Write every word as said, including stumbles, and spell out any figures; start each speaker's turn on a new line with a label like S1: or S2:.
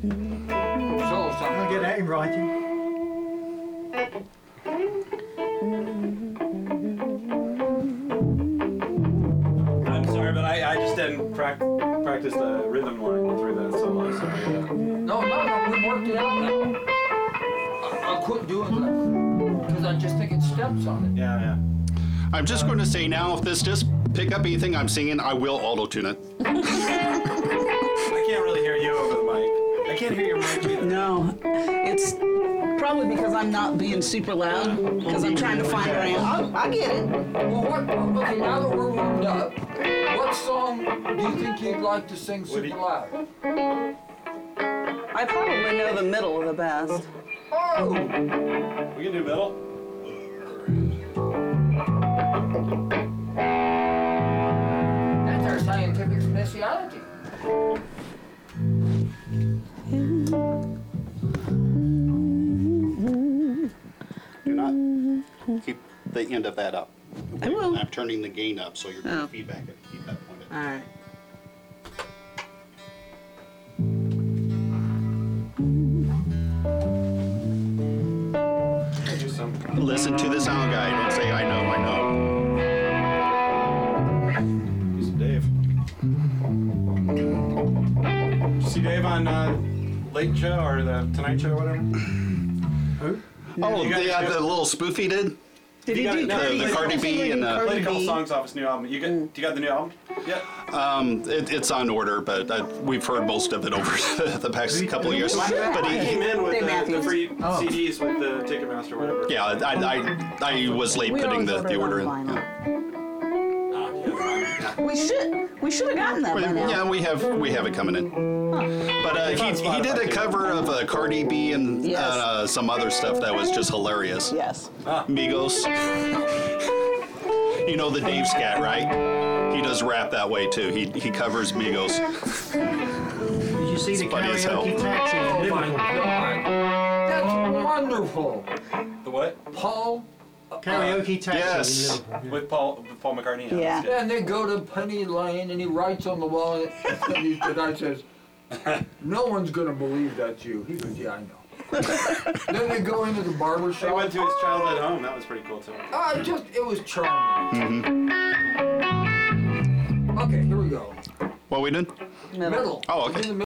S1: So
S2: I'll
S1: something.
S2: get that in writing.
S3: I'm sorry, but I, I just didn't prac- practice the rhythm line through that solo. So yeah.
S1: No, no, no, we worked it out now. I, I quit doing that because I just think it steps on it.
S3: Yeah, yeah.
S4: I'm just going to say now, if this does pick up anything I'm singing, I will auto-tune it.
S3: I can't really hear you over the mic. I can't hear your mic either.
S5: No, it's probably because I'm not being super loud, because I'm trying to find where I am. I, I get it.
S1: Well, what? Okay, now that we're warmed up, what song do you think you'd like to sing super loud?
S5: I probably know the middle the best.
S1: Oh!
S3: We can do middle.
S1: That's our scientific speciality.
S4: Do not keep the end of that up.
S5: I will.
S4: I'm turning the gain up, so you're getting
S5: Oh.
S4: feedback. Keep that pointed.
S5: All right.
S3: Do some.
S4: Listen to the sound guide. Don't say, I know, I know.
S3: Do some Dave. Did you see Dave on uh, Late Show or the Tonight Show or whatever?
S2: Who?
S4: Oh,
S3: You got-
S4: the, uh, the little spoof he did?
S5: Did he
S3: You got
S5: do
S3: it. No,
S5: Cardi,
S3: the- the
S4: Cardi B and, uh,
S3: Played a couple
S5: Cardi B?
S3: songs off his new album. You get? Do you got the new album? Yeah.
S4: Um, it, it's on order, but uh, we've heard most of it over the past couple of years. But
S3: He
S4: he,
S3: came in with
S5: Dave
S3: the, the
S5: Matthews.
S3: free
S2: Oh.
S3: C Ds with the Ticketmaster or whatever.
S4: yeah, I, I, I was late
S5: We
S4: putting
S5: always
S4: the, the
S5: order
S4: order
S5: it
S4: in.
S5: on
S4: Yeah.
S3: Ah, yeah.
S5: We should. We should have gotten that by now.
S4: Yeah, we have we have it coming in. But uh, he, he did a cover of uh, Cardi B and
S5: Yes.
S4: uh, some other stuff that was just hilarious.
S5: Yes.
S4: Migos. You know the Dave scat, right? He does rap that way too. He he covers Migos.
S2: Did you see the
S4: funny as hell.
S2: karaoke taxi in
S1: Oh my
S2: Liverpool?
S1: God! That's wonderful.
S3: The what?
S1: Paul.
S2: Karaoke taxi
S4: Yes.
S2: in Liverpool. Yeah.
S3: With Paul with Paul McCartney.
S5: Yeah.
S3: that's good.
S1: And they go to Penny Lane, and he writes on the wall, and he, the guy says, "No one's gonna believe that's you." He goes, "Yeah, I know." Then they go into the barber
S3: They
S1: shop.
S3: went to his childhood home. That was pretty cool too.
S1: Uh, just it was charming. Okay, here we go.
S4: What we did?
S5: Middle.
S1: Middle.
S4: Oh, okay.
S1: In the